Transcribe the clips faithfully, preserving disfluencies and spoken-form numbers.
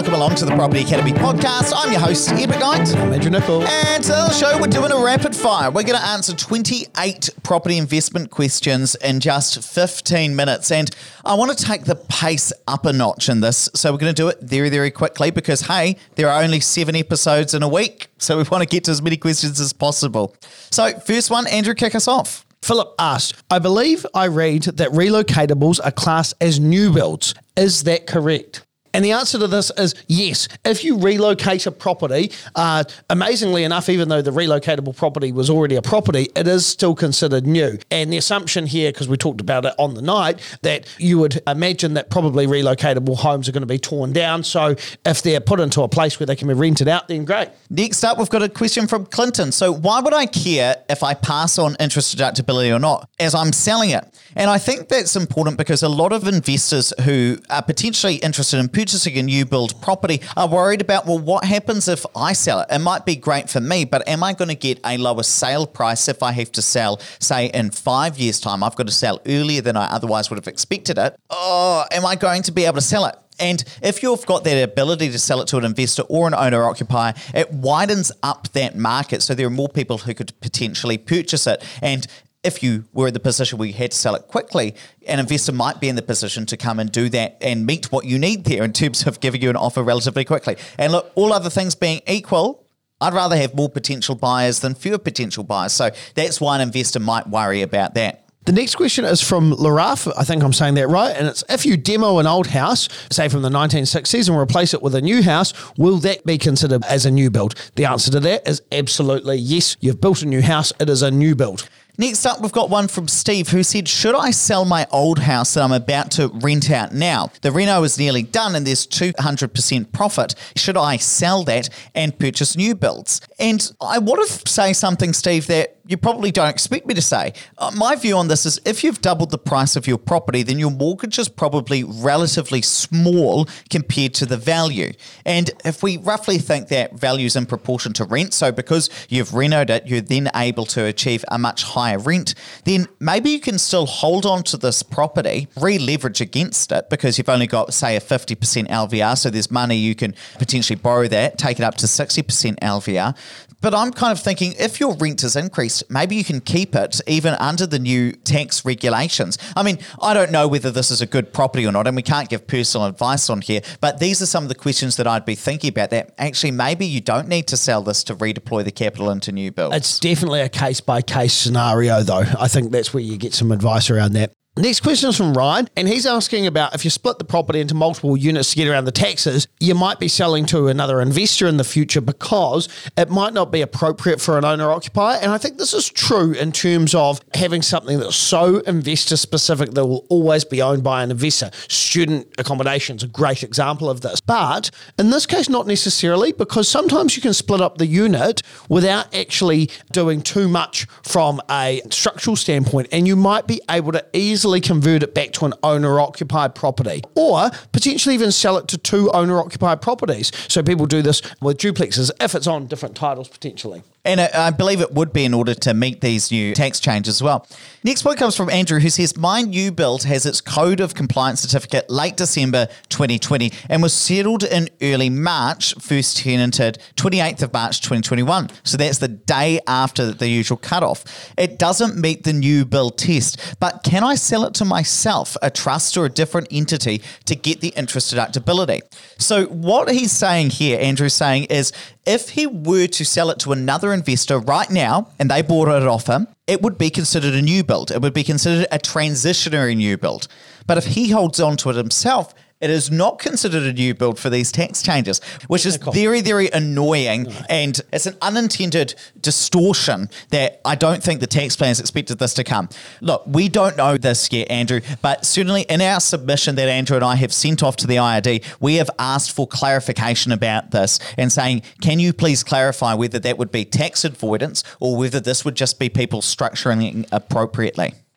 welcome along to the Property Academy podcast. I'm your host, Ed McKnight. I'm Andrew Nicol. And today on the show, we're doing a rapid fire. We're going to answer twenty-eight property investment questions in just fifteen minutes. And I want to take the pace up a notch in this. So we're going to do it very, very quickly because, hey, there are only seven episodes in a week. So we want to get to as many questions as possible. So first one, Andrew, kick us off. Philip asked, I believe I read that relocatables are classed as new builds. Is that correct? And the answer to this is yes. If you relocate a property, uh, amazingly enough, even though the relocatable property was already a property, it is still considered new. And the assumption here, because we talked about it on the night, that you would imagine that probably relocatable homes are going to be torn down. So if they're put into a place where they can be rented out, then great. Next up, we've got a question from Clinton. So why would I care if I pass on interest deductibility or not as I'm selling it? And I think that's important because a lot of investors who are potentially interested in purchasing a new build property are worried about, well, what happens if I sell it? It might be great for me, but am I going to get a lower sale price if I have to sell, say, in five years' time? I've got to sell earlier than I otherwise would have expected it. Oh, am I going to be able to sell it? And if you've got that ability to sell it to an investor or an owner-occupier, it widens up that market so there are more people who could potentially purchase it. And if you were in the position where you had to sell it quickly, an investor might be in the position to come and do that and meet what you need there in terms of giving you an offer relatively quickly. And look, all other things being equal, I'd rather have more potential buyers than fewer potential buyers. So that's why an investor might worry about that. The next question is from Laraf, I think I'm saying that right, and it's if you demo an old house, say from the nineteen sixties, and replace it with a new house, will that be considered as a new build? The answer to that is absolutely yes. You've built a new house, it is a new build. Next up, we've got one from Steve who said, should I sell my old house that I'm about to rent out now? The reno is nearly done and there's two hundred percent profit. Should I sell that and purchase new builds? And I want to say something, Steve, that you probably don't expect me to say. Uh, my view on this is if you've doubled the price of your property, then your mortgage is probably relatively small compared to the value. And if we roughly think that value is in proportion to rent, so because you've renoed it, you're then able to achieve a much higher rent, then maybe you can still hold on to this property, re-leverage against it because you've only got, say, a fifty percent L V R, so there's money you can potentially borrow that, take it up to sixty percent L V R. But I'm kind of thinking if your rent has increased, maybe you can keep it even under the new tax regulations. I mean, I don't know whether this is a good property or not, and we can't give personal advice on here, but these are some of the questions that I'd be thinking about that actually maybe you don't need to sell this to redeploy the capital into new builds. It's definitely a case-by-case scenario, though. I think that's where you get some advice around that. Next question is from Ryan, and he's asking about if you split the property into multiple units to get around the taxes, you might be selling to another investor in the future because it might not be appropriate for an owner-occupier. And I think this is true in terms of having something that's so investor-specific that will always be owned by an investor. Student accommodation is a great example of this. But in this case, not necessarily, because sometimes you can split up the unit without actually doing too much from a structural standpoint, and you might be able to easily convert it back to an owner-occupied property or potentially even sell it to two owner-occupied properties. So people do this with duplexes if it's on different titles potentially. And I believe it would be in order to meet these new tax changes as well. Next one comes from Andrew who says, my new build has its Code of Compliance certificate late December twenty twenty and was settled in early March, first tenanted twenty-eighth of March twenty twenty-one. So that's the day after the usual cutoff. It doesn't meet the new build test, but can I sell it to myself, a trust or a different entity to get the interest deductibility? So what he's saying here, Andrew's saying, is if he were to sell it to another investor right now and they bought it off him, it would be considered a new build. It would be considered a transitionary new build. But if he holds on to it himself, it is not considered a new build for these tax changes, which is very, very annoying. No. And it's an unintended distortion that I don't think the tax planners expected this to come. Look, we don't know this yet, Andrew, but certainly in our submission that Andrew and I have sent off to the I R D, we have asked for clarification about this and saying, can you please clarify whether that would be tax avoidance or whether this would just be people structuring it appropriately?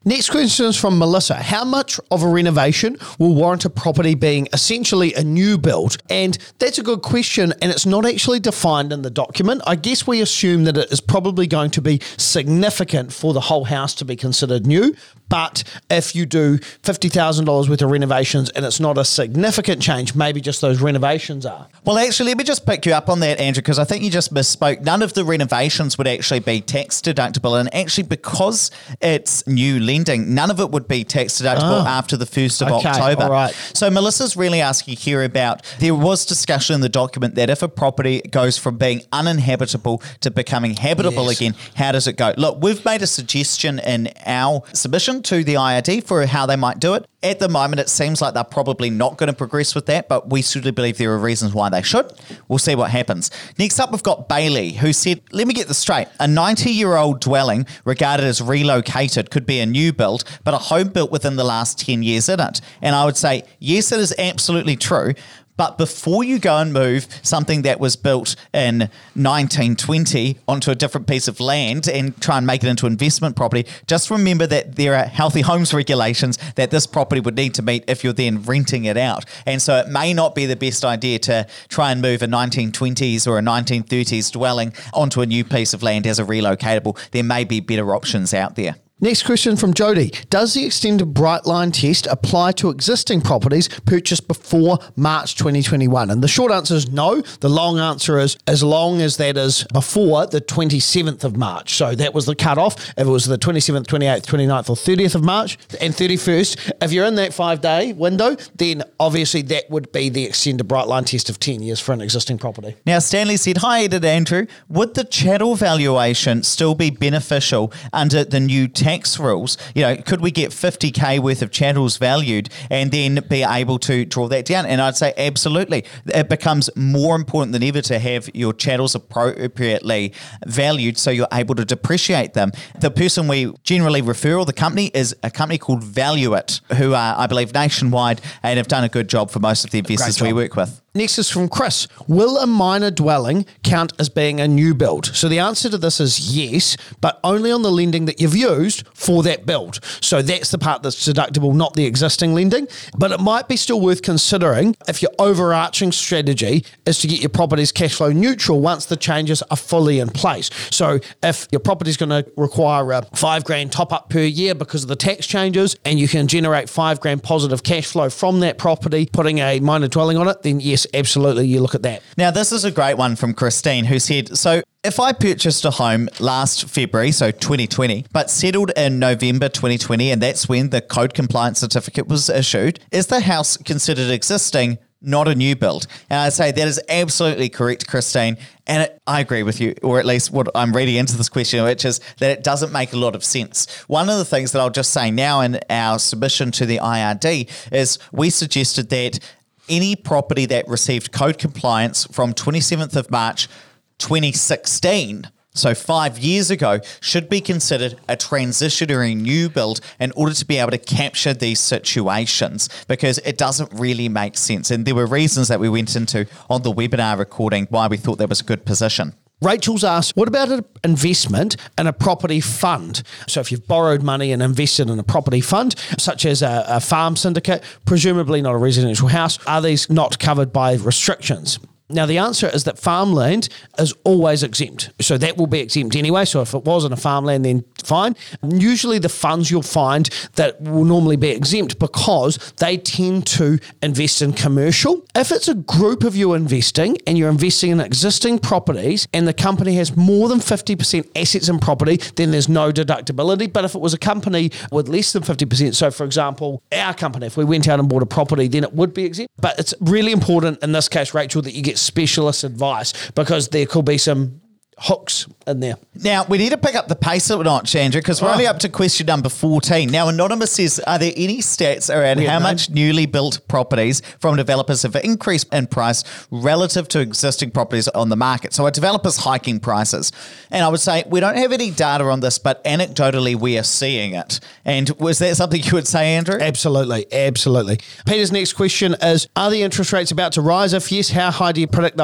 Next question is from Melissa. How much of a renovation will warrant a property being essentially a new build? And that's a good question, and it's not actually defined in the document. I guess we assume that it is probably going to be significant for the whole house to be considered new. But if you do fifty thousand dollars worth of renovations and it's not a significant change, maybe just those renovations are. Well, actually, let me just pick you up on that, Andrew, because I think you just misspoke. None of the renovations would actually be tax deductible. And actually, because it's new lending, none of it would be tax deductible Oh. after the first of Okay, October. all right. So Melissa's really asking here about, there was discussion in the document that if a property goes from being uninhabitable to becoming habitable Yes. again, how does it go? Look, we've made a suggestion in our submission to the I R D for how they might do it. At the moment, it seems like they're probably not going to progress with that, but we certainly believe there are reasons why they should. We'll see what happens. Next up, we've got Bailey, who said, let me get this straight. A ninety-year-old dwelling regarded as relocated could be a new build, but a home built within the last ten years in it. And I would say, yes, it is absolutely true. But before you go and move something that was built in nineteen twenty onto a different piece of land and try and make it into investment property, just remember that there are healthy homes regulations that this property would need to meet if you're then renting it out. And so it may not be the best idea to try and move a nineteen twenties or a nineteen thirties dwelling onto a new piece of land as a relocatable. There may be better options out there. Next question from Jody. Does the extended bright line test apply to existing properties purchased before March twenty twenty-one? And the short answer is no. The long answer is as long as that is before the twenty-seventh of March. So that was the cutoff. If it was the twenty-seventh, twenty-eighth, twenty-ninth or thirtieth of March and thirty-first, if you're in that five-day window, then obviously that would be the extended bright line test of ten years for an existing property. Now, Stanley said, hi, Ed and Andrew. Would the chattel valuation still be beneficial under the new tax rules? You know, could we get fifty K worth of chattels valued and then be able to draw that down? And I'd say absolutely. It becomes more important than ever to have your chattels appropriately valued so you're able to depreciate them. The person we generally refer, or the company, is a company called Valueit, who are, I believe, nationwide and have done a good job for most of the investors we work with. Next is from Chris. Will a minor dwelling count as being a new build? So the answer to this is yes, but only on the lending that you've used for that build. So that's the part that's deductible, not the existing lending. But it might be still worth considering if your overarching strategy is to get your properties cash flow neutral once the changes are fully in place. So if your property is going to require a five grand top up per year because of the tax changes, and you can generate five grand positive cash flow from that property, putting a minor dwelling on it, then yes, absolutely, you look at that. Now, this is a great one from Christine, who said, so if I purchased a home last February, so twenty twenty, but settled in November twenty twenty, and that's when the code compliance certificate was issued, is the house considered existing, not a new build? And I say that is absolutely correct, Christine. And it, I agree with you, or at least what I'm reading into this question, which is that it doesn't make a lot of sense. One of the things that I'll just say now in our submission to the I R D is we suggested that any property that received code compliance from twenty-seventh of March twenty sixteen, so five years ago, should be considered a transitionary new build in order to be able to capture these situations, because it doesn't really make sense. And there were reasons that we went into on the webinar recording why we thought that was a good position. Rachel's asked, what about an investment in a property fund? So if you've borrowed money and invested in a property fund, such as a, a farm syndicate, presumably not a residential house, are these not covered by restrictions? Now, the answer is that farmland is always exempt. So that will be exempt anyway. So if it wasn't a farmland, then fine. Usually the funds you'll find that will normally be exempt because they tend to invest in commercial. If it's a group of you investing and you're investing in existing properties and the company has more than fifty percent assets in property, then there's no deductibility. But if it was a company with less than fifty percent, so for example, our company, if we went out and bought a property, then it would be exempt. But it's really important in this case, Rachel, that you get specialist advice, because there could be some hooks in there. Now, we need to pick up the pace a notch, Andrew, because we're Oh. only up to question number fourteen. Now, Anonymous says, are there any stats around Weird how name. much newly built properties from developers have increased in price relative to existing properties on the market? So are developers hiking prices? And I would say we don't have any data on this, but anecdotally we are seeing it. And was that something you would say, Andrew? Absolutely, absolutely. Peter's next question is, are the interest rates about to rise? If yes, how high do you predict they'll go?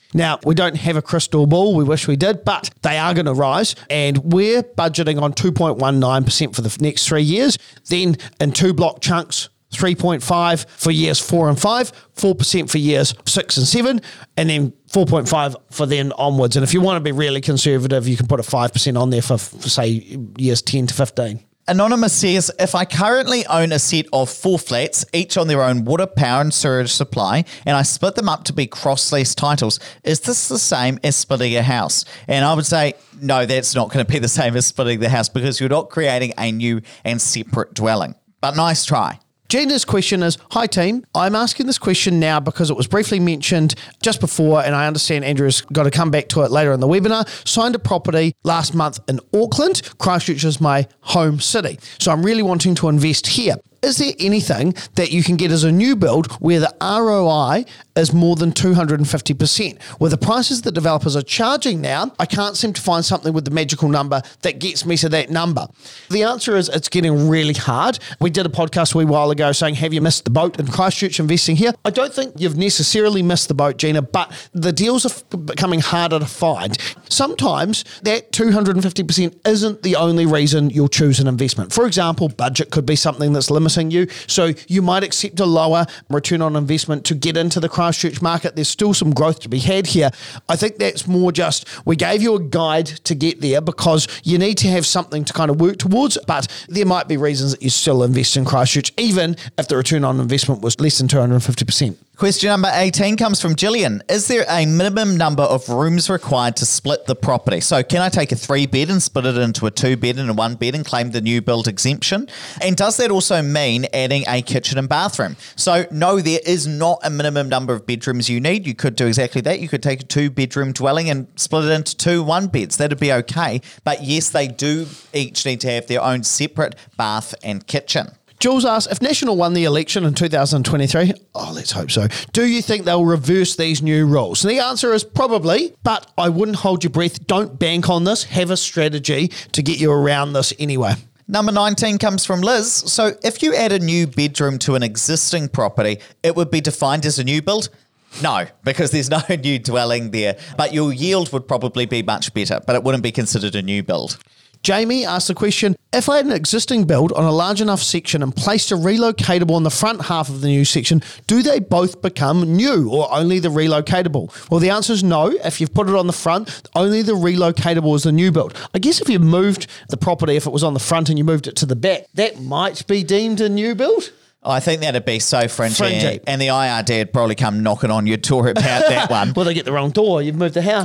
Now, we don't have a crystal ball. We wish we did, but they are going to rise. And we're budgeting on two point one nine percent for the next three years. Then in two block chunks, three point five for years four and five, four percent for years six and seven, and then four point five for then onwards. And if you want to be really conservative, you can put a five percent on there for, for say, years ten to fifteen. Anonymous says, if I currently own a set of four flats, each on their own water, power and sewage supply, and I split them up to be cross-lease titles, is this the same as splitting a house? And I would say, no, that's not going to be the same as splitting the house because you're not creating a new and separate dwelling. But nice try. Gina's question is, hi team, I'm asking this question now because it was briefly mentioned just before and I understand Andrew's got to come back to it later in the webinar. Signed a property last month in Auckland. Christchurch is my home city. So I'm really wanting to invest here. Is there anything that you can get as a new build where the R O I is more than two hundred fifty percent? With the prices that developers are charging now, I can't seem to find something with the magical number that gets me to that number. The answer is it's getting really hard. We did a podcast a wee while ago saying, have you missed the boat in Christchurch investing here? I don't think you've necessarily missed the boat, Gina, but the deals are f- becoming harder to find. Sometimes that two hundred fifty percent isn't the only reason you'll choose an investment. For example, budget could be something that's limited you. So you might accept a lower return on investment to get into the Christchurch market. There's still some growth to be had here. I think that's more just, we gave you a guide to get there because you need to have something to kind of work towards, but there might be reasons that you still invest in Christchurch, even if the return on investment was less than two hundred fifty percent. Question number eighteen comes from Gillian. Is there a minimum number of rooms required to split the property? So can I take a three bed and split it into a two bed and a one bed and claim the new build exemption? And does that also mean adding a kitchen and bathroom? So no, there is not a minimum number of bedrooms you need. You could do exactly that. You could take a two bedroom dwelling and split it into two one beds. That'd be okay. But yes, they do each need to have their own separate bath and kitchen. Jules asks, if National won the election in two thousand twenty-three, oh, let's hope so, do you think they'll reverse these new rules? And the answer is probably, but I wouldn't hold your breath. Don't bank on this. Have a strategy to get you around this anyway. Number nineteen comes from Liz. So if you add a new bedroom to an existing property, it would be defined as a new build? No, because there's no new dwelling there, but your yield would probably be much better, but it wouldn't be considered a new build. Jamie asked the question, if I had an existing build on a large enough section and placed a relocatable on the front half of the new section, do they both become new or only the relocatable? Well, the answer is no. If you've put it on the front, only the relocatable is the new build. I guess if you moved the property, if it was on the front and you moved it to the back, that might be deemed a new build. I think that'd be so fringy, Fringy. and the I R D would probably come knocking on your door about that one. Well, they get the wrong door. You've moved the house.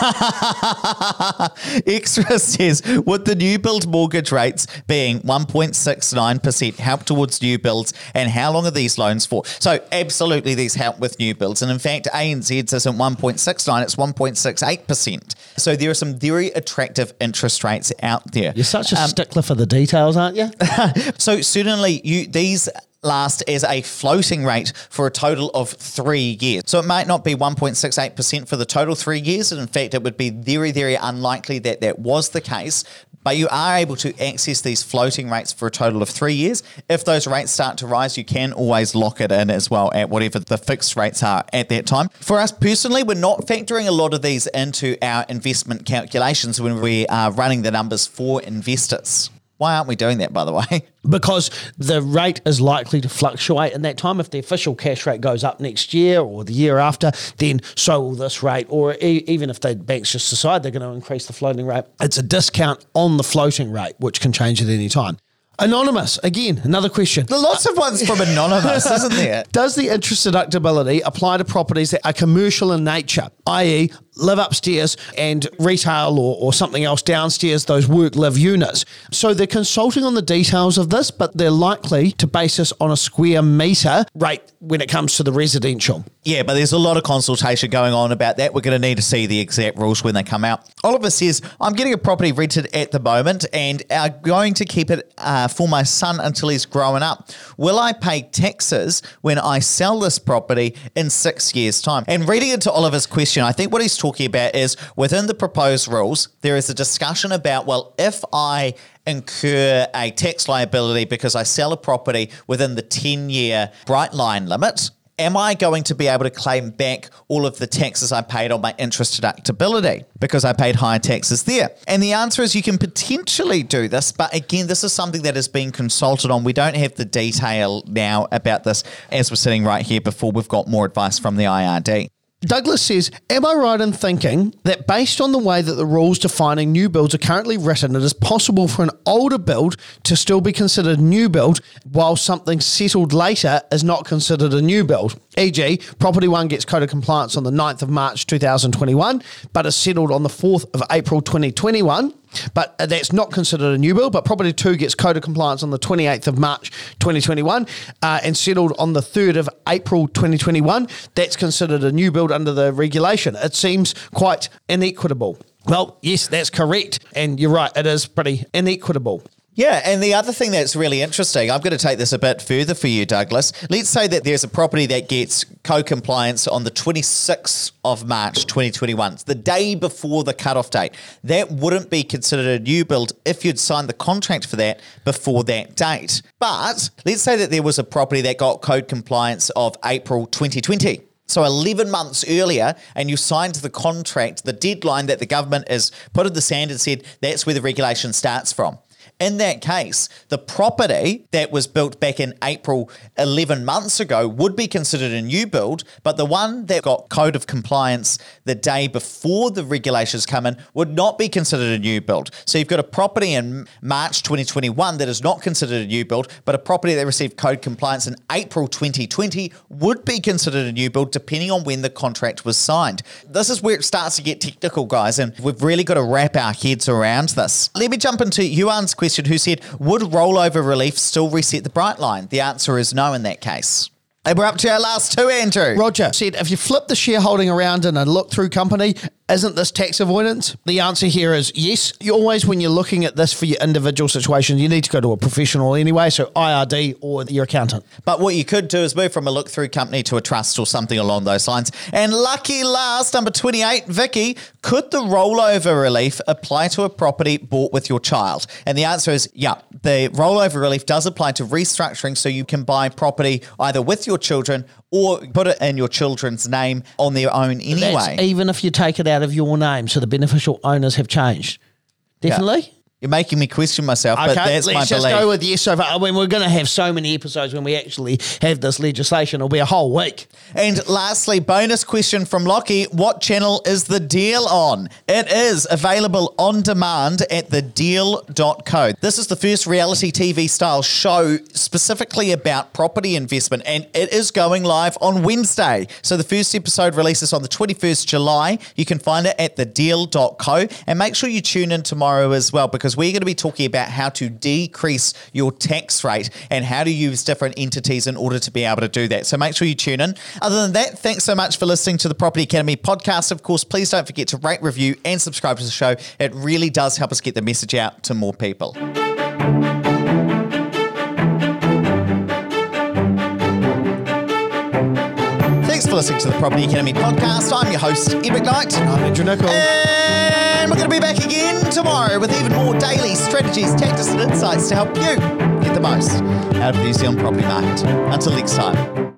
Extra says, would the new build mortgage rates being one point six nine percent help towards new builds, and how long are these loans for? So absolutely these help with new builds, and in fact A N Z's isn't one point six nine, it's one point six eight percent. So there are some very attractive interest rates out there. You're such a Um, stickler for the details, aren't you? So certainly you these last as a floating rate for a total of three years. So it might not be one point six eight percent for the total three years. And in fact, it would be very, very unlikely that that was the case. But you are able to access these floating rates for a total of three years. If those rates start to rise, you can always lock it in as well at whatever the fixed rates are at that time. For us personally, we're not factoring a lot of these into our investment calculations when we are running the numbers for investors. Why aren't we doing that, by the way? Because the rate is likely to fluctuate in that time. If the official cash rate goes up next year or the year after, then so will this rate. Or e- even if the banks just decide they're going to increase the floating rate, it's a discount on the floating rate, which can change at any time. Anonymous, again, another question. There are lots of ones from Anonymous, isn't there? Does the interest deductibility apply to properties that are commercial in nature, that is live upstairs and retail or, or something else downstairs, those work-live units? So they're consulting on the details of this, but they're likely to base this on a square metre rate when it comes to the residential. Yeah, but there's a lot of consultation going on about that. We're going to need to see the exact rules when they come out. Oliver says, I'm getting a property rented at the moment and are going to keep it uh, for my son until he's grown up. Will I pay taxes when I sell this property in six years' time? And reading into Oliver's question, I think what he's talking about is within the proposed rules, there is a discussion about, well, if I incur a tax liability because I sell a property within the ten-year bright line limit, am I going to be able to claim back all of the taxes I paid on my interest deductibility because I paid higher taxes there? And the answer is you can potentially do this, but again, this is something that is being consulted on. We don't have the detail now about this as we're sitting right here before we've got more advice from the I R D. Douglas says, am I right in thinking that based on the way that the rules defining new builds are currently written, it is possible for an older build to still be considered new build while something settled later is not considered a new build? for example, Property one gets Code of Compliance on the ninth of March two thousand twenty-one, but is settled on the fourth of April twenty twenty-one. But that's not considered a new build. But Property two gets Code of Compliance on the twenty-eighth of March twenty twenty-one uh, and settled on the third of April twenty twenty-one. That's considered a new build under the regulation. It seems quite inequitable. Well, yes, that's correct. And you're right, it is pretty inequitable. Yeah, and the other thing that's really interesting, I'm going to take this a bit further for you, Douglas. Let's say that there's a property that gets co-compliance on the twenty-sixth of March twenty twenty-one. It's the day before the cutoff date. That wouldn't be considered a new build if you'd signed the contract for that before that date. But let's say that there was a property that got code compliance of April twenty twenty. So eleven months earlier, and you signed the contract, the deadline that the government has put in the sand and said that's where the regulation starts from. In that case, the property that was built back in April eleven months ago would be considered a new build, but the one that got Code of Compliance the day before the regulations come in would not be considered a new build. So you've got a property in March twenty twenty-one that is not considered a new build, but a property that received Code Compliance in April twenty twenty would be considered a new build depending on when the contract was signed. This is where it starts to get technical, guys, and we've really got to wrap our heads around this. Let me jump into Yuan's question, who said, would rollover relief still reset the bright line? The answer is no in that case. And we're up to our last two, Andrew. Roger said, if you flip the shareholding around in a look-through company, isn't this tax avoidance? The answer here is yes. You always, when you're looking at this for your individual situation, you need to go to a professional anyway, so I R D or your accountant. But what you could do is move from a look-through company to a trust or something along those lines. And lucky last, number twenty-eight, Vicky, could the rollover relief apply to a property bought with your child? And the answer is yeah. The rollover relief does apply to restructuring, so you can buy property either with your children or put it in your children's name on their own anyway. That's even if you take it out of your name, so the beneficial owners have changed. Definitely. Yeah. You're making me question myself, but okay, that's my let's belief. just go with yes so far. I mean, we're going to have so many episodes when we actually have this legislation. It'll be a whole week. And lastly, bonus question from Lockie. What channel is The Deal on? It is available on demand at the deal dot co. This is the first reality T V style show specifically about property investment, and it is going live on Wednesday. So the first episode releases on the twenty-first of July. You can find it at the deal dot co, and make sure you tune in tomorrow as well, because we're going to be talking about how to decrease your tax rate and how to use different entities in order to be able to do that. So make sure you tune in. Other than that, thanks so much for listening to the Property Academy podcast. Of course, please don't forget to rate, review, and subscribe to the show. It really does help us get the message out to more people. Thanks for listening to the Property Academy podcast. I'm your host, Ed McKnight. I'm Andrew Nicol. And we're going to be back again tomorrow with even more daily strategies, tactics, and insights to help you get the most out of the New Zealand property market. Until next time.